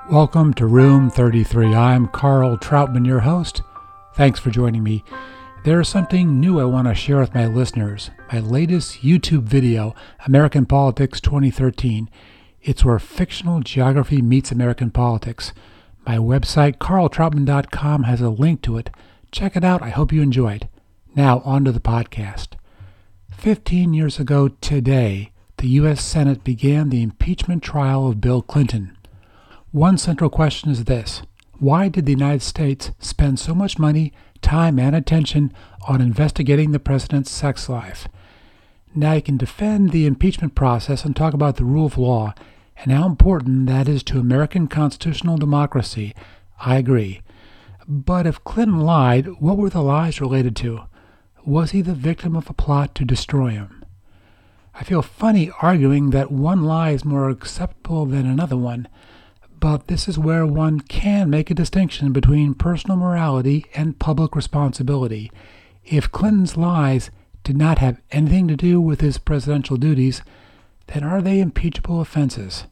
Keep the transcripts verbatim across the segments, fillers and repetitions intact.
Welcome to Room thirty-three. I'm Carl Troutman, your host. Thanks for joining me. There's something new I want to share with my listeners. My latest YouTube video, American Politics twenty thirteen. It's where fictional geography meets American politics. My website, carl troutman dot com, has a link to it. Check it out. I hope you enjoy it. Now, on to the podcast. Fifteen years ago today, the U S Senate began the impeachment trial of Bill Clinton. One central question is this: why did the United States spend so much money, time, and attention on investigating the president's sex life? Now you can defend the impeachment process and talk about the rule of law and how important that is to American constitutional democracy. I agree. But if Clinton lied, what were the lies related to? Was he the victim of a plot to destroy him? I feel funny arguing that one lie is more acceptable than another one. But this is where one can make a distinction between personal morality and public responsibility. If Clinton's lies did not have anything to do with his presidential duties, then are they impeachable offenses?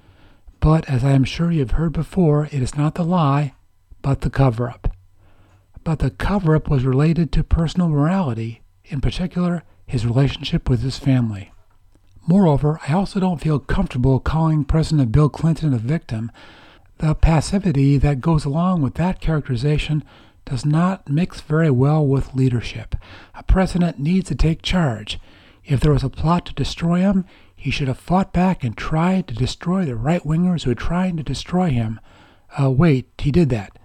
But as I am sure you've heard before, it is not the lie, but the cover-up. But the cover-up was related to personal morality, in particular, his relationship with his family. Moreover, I also don't feel comfortable calling President Bill Clinton a victim. The passivity that goes along with that characterization does not mix very well with leadership. A president needs to take charge. If there was a plot to destroy him, he should have fought back and tried to destroy the right-wingers who were trying to destroy him. Uh, wait, he did that.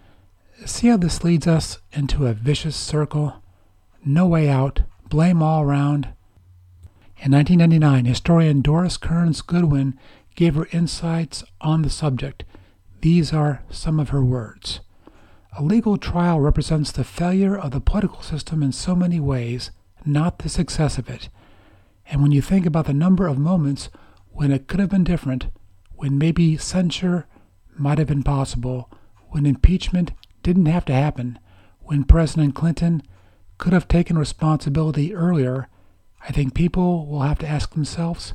See how this leads us into a vicious circle? No way out, blame all around. In nineteen ninety-nine, historian Doris Kearns Goodwin gave her insights on the subject. These are some of her words. A legal trial represents the failure of the political system in so many ways, not the success of it. And when you think about the number of moments when it could have been different, when maybe censure might have been possible, when impeachment didn't have to happen, when President Clinton could have taken responsibility earlier, I think people will have to ask themselves,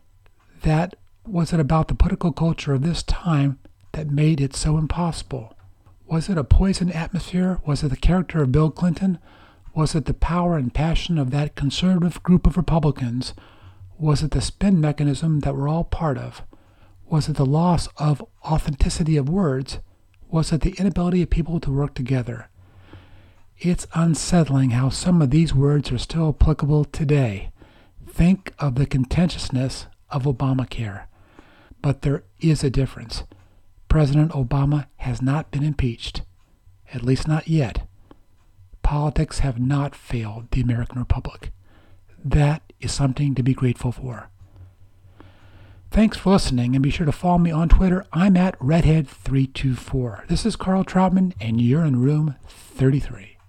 that was it about the political culture of this time that made it so impossible? Was it a poisoned atmosphere? Was it the character of Bill Clinton? Was it the power and passion of that conservative group of Republicans? Was it the spin mechanism that we're all part of? Was it the loss of authenticity of words? Was it the inability of people to work together? It's unsettling how some of these words are still applicable today. Think of the contentiousness of Obamacare. But there is a difference. President Obama has not been impeached, at least not yet. Politics have not failed the American Republic. That is something to be grateful for. Thanks for listening, and be sure to follow me on Twitter. I'm at redhead three two four. This is Carl Troutman, and you're in room thirty-three.